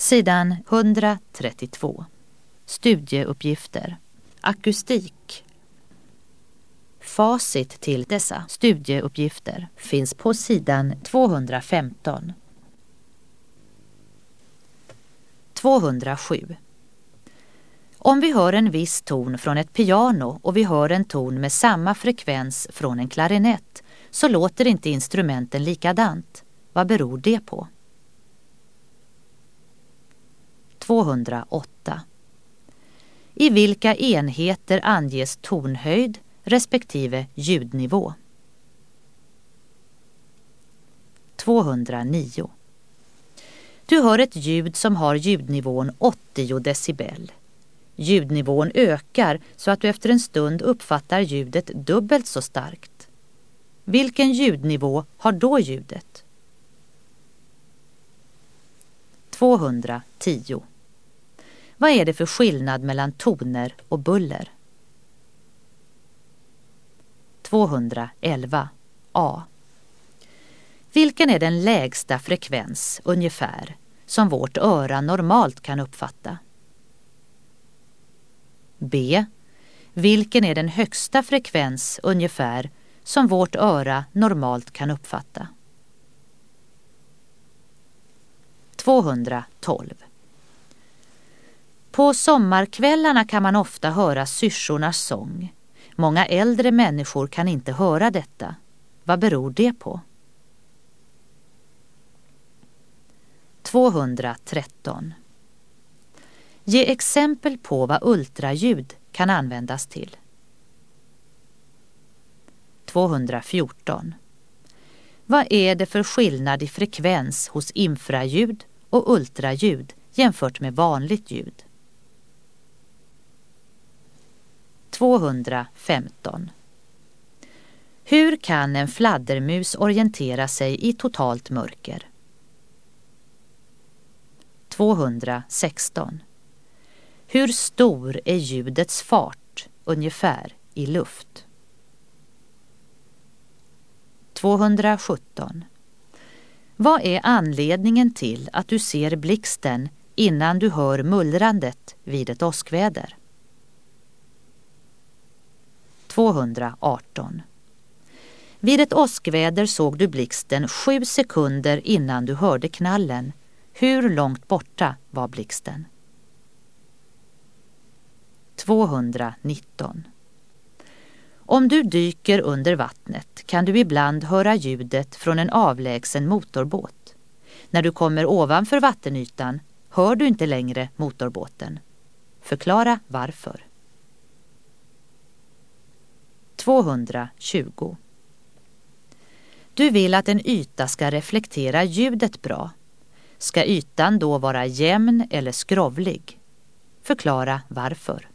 Sidan 132. Studieuppgifter. Akustik. Facit till dessa studieuppgifter finns på sidan 215. 207. Om vi hör en viss ton från ett piano och vi hör en ton med samma frekvens från en klarinett, så låter inte instrumenten likadant. Vad beror det på? 208. I vilka enheter anges tonhöjd respektive ljudnivå? 209. Du hör ett ljud som har ljudnivån 80 decibel. Ljudnivån ökar så att du efter en stund uppfattar ljudet dubbelt så starkt. Vilken ljudnivå har då ljudet? 210. Vad är det för skillnad mellan toner och buller? 211. A. Vilken är den lägsta frekvens, ungefär, som vårt öra normalt kan uppfatta? B. Vilken är den högsta frekvens, ungefär, som vårt öra normalt kan uppfatta? 212. På sommarkvällarna kan man ofta höra syrsornas sång. Många äldre människor kan inte höra detta. Vad beror det på? 213. Ge exempel på vad ultraljud kan användas till. 214. Vad är det för skillnad i frekvens hos infraljud och ultraljud jämfört med vanligt ljud? 215. Hur kan en fladdermus orientera sig i totalt mörker? 216. Hur stor är ljudets fart, ungefär, i luft? 217. Vad är anledningen till att du ser blixten innan du hör mullrandet vid ett åskväder? 218. Vid ett åskväder såg du blixten 7 sekunder innan du hörde knallen. Hur långt borta var blixten? 219. Om du dyker under vattnet kan du ibland höra ljudet från en avlägsen motorbåt. När du kommer ovanför vattenytan hör du inte längre motorbåten. Förklara varför. 220. Du vill att en yta ska reflektera ljudet bra. Ska ytan då vara jämn eller skrovlig? Förklara varför.